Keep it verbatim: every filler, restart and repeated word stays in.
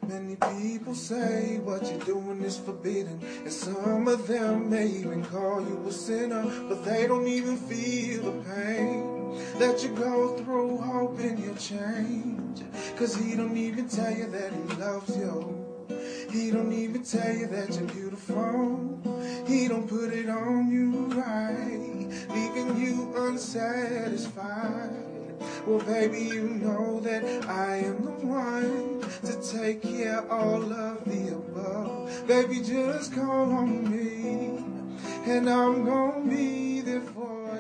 Many people say what you're doing is forbidden, and some of them may even call you a sinner, but they don't even feel the pain that you go through, hoping you'll change. Cause he don't even tell you that he loves you. He don't even tell you that you're beautiful. He don't put it on you right, leaving you unsatisfied. Well, baby, you know that I am the one to take care of all of the above. Baby, just call on me, and I'm gonna be there for you.